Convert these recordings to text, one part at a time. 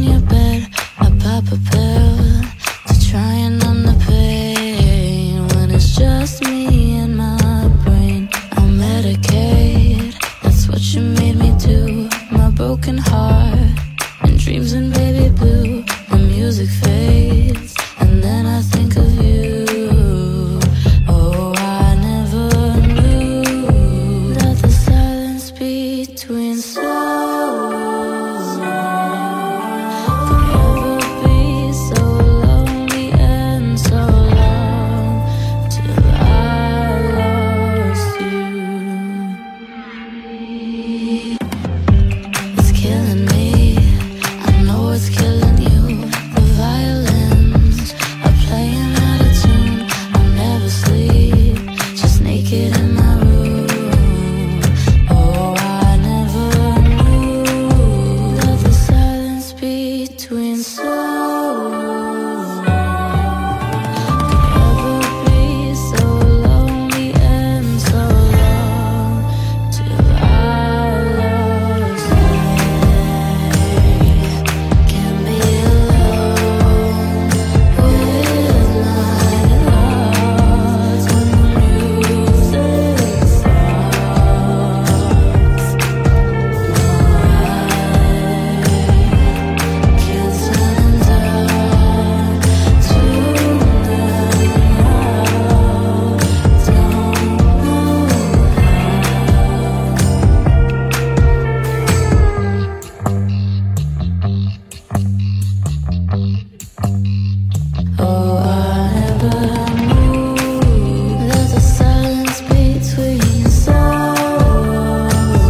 your bed, I pop a pill to try and numb the pain. When it's just me and my brain, I'll medicate. That's what you made me do. My broken heart and dreams in baby blue. The music fades and then I think of you. Oh, I never knew that the silence between souls could ever be so lonely and so long till I lost you. It's killing me, I know it's killing you. The violins are playing out of tune. I'll never sleep, just naked in my room. Oh, I never knew that the silence between souls could ever be so lonely and so long till I lost you. Can't be alone with my thoughts when the music stops. Can't stand up tonight. Oh, I never knew that the silence between souls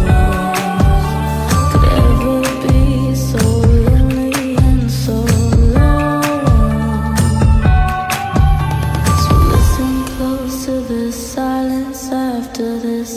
could ever be so lonely and so long. So listen close to the silence after this